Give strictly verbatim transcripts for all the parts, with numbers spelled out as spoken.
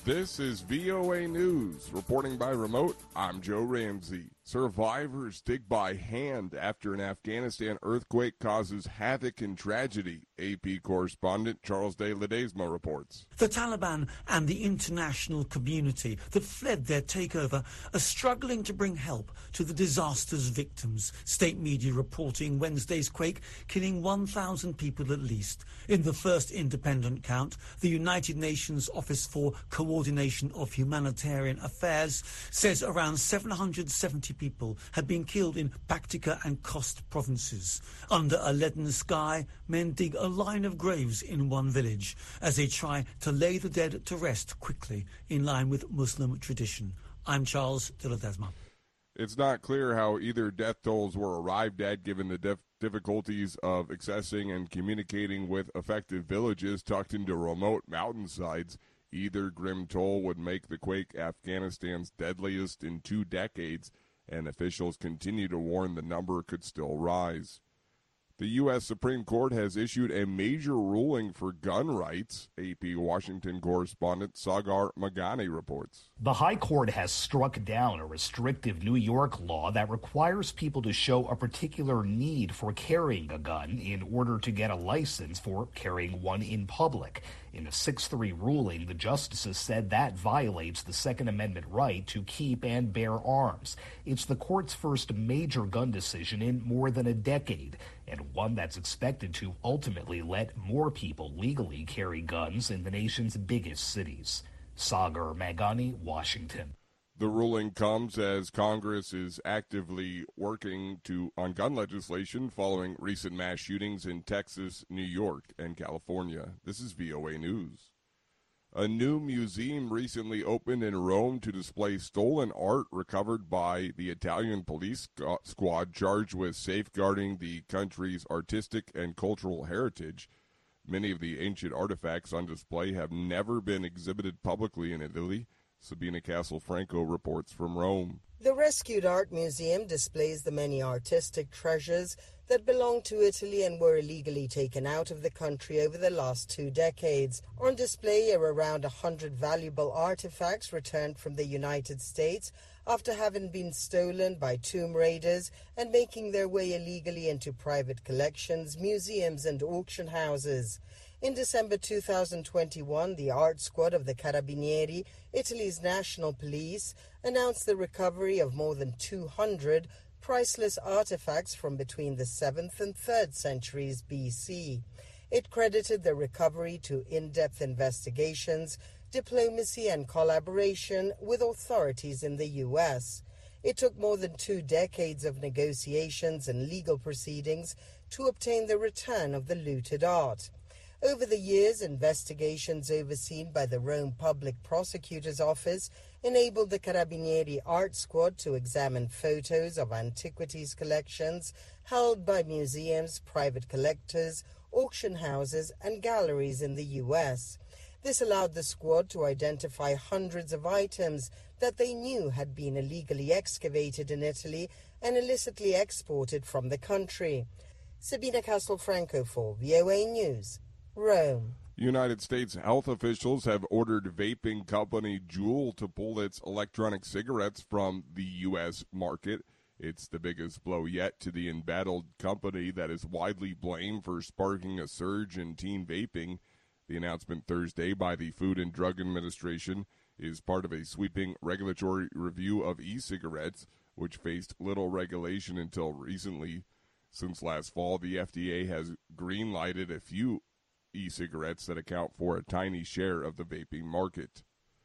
This is V O A News. Reporting by remote, I'm Joe Ramsey. Survivors dig by hand after an Afghanistan earthquake causes havoc and tragedy. A P correspondent Charles De Ledesma reports. The Taliban and the international community that fled their takeover are struggling to bring help to the disaster's victims. State media reporting Wednesday's quake killing one thousand people at least. In the first independent count, the United Nations Office for Coordination of Humanitarian Affairs says around seven hundred seventy people had been killed in Paktika and Khost provinces. Under a leaden sky, men dig a line of graves in one village as they try to lay the dead to rest quickly in line with Muslim tradition. I'm Charles De Ledesma. It's not clear how either death tolls were arrived at given the dif- difficulties of accessing and communicating with affected villages tucked into remote mountainsides. Either grim toll would make the quake Afghanistan's deadliest in two decades, and officials continue to warn the number could still rise. The U S Supreme Court has issued a major ruling for gun rights. A P Washington correspondent Sagar Magani reports. The High Court has struck down a restrictive New York law that requires people to show a particular need for carrying a gun in order to get a license for carrying one in public. In a six three ruling, the justices said that violates the Second Amendment right to keep and bear arms. It's the court's first major gun decision in more than a decade, and one that's expected to ultimately let more people legally carry guns in the nation's biggest cities. Sagar Magani, Washington. The ruling comes as Congress is actively working to on gun legislation following recent mass shootings in Texas, New York, and California. This is V O A News. A new museum recently opened in Rome to display stolen art recovered by the Italian police squad charged with safeguarding the country's artistic and cultural heritage. Many of the ancient artifacts on display have never been exhibited publicly in Italy. Sabina Castelfranco reports from Rome. The Rescued Art Museum displays the many artistic treasures that belong to Italy and were illegally taken out of the country over the last two decades. On display are around one hundred valuable artifacts returned from the United States after having been stolen by tomb raiders and making their way illegally into private collections, museums, and auction houses. In December two thousand twenty-one, the art squad of the Carabinieri, Italy's national police, announced the recovery of more than two hundred priceless artifacts from between the seventh and third centuries B C. It credited the recovery to in-depth investigations, diplomacy, and collaboration with authorities in the U S. It took more than two decades of negotiations and legal proceedings to obtain the return of the looted art. Over the years, investigations overseen by the Rome Public Prosecutor's Office enabled the Carabinieri Art Squad to examine photos of antiquities collections held by museums, private collectors, auction houses, and galleries in the U S. This allowed the squad to identify hundreds of items that they knew had been illegally excavated in Italy and illicitly exported from the country. Sabina Castelfranco for V O A News. Rome. United States health officials have ordered vaping company Juul to pull its electronic cigarettes from the U S market. It's the biggest blow yet to the embattled company that is widely blamed for sparking a surge in teen vaping. The announcement Thursday by the Food and Drug Administration is part of a sweeping regulatory review of e-cigarettes, which faced little regulation until recently. Since last fall, the F D A has green-lighted a few e-cigarettes that account for a tiny share of the vaping market.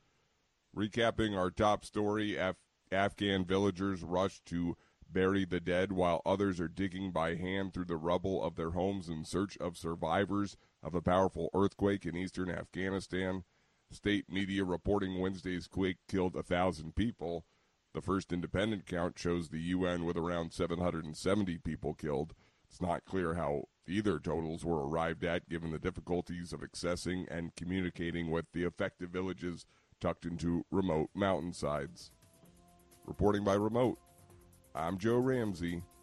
Recapping our top story, Af- Afghan villagers rush to bury the dead while others are digging by hand through the rubble of their homes in search of survivors of a powerful earthquake in eastern Afghanistan. State media reporting Wednesday's quake killed one thousand people. The first independent count shows the U N with around seven hundred seventy people killed. It's not clear how either totals were arrived at given the difficulties of accessing and communicating with the affected villages tucked into remote mountainsides. Reporting by remote, I'm Joe Ramsey.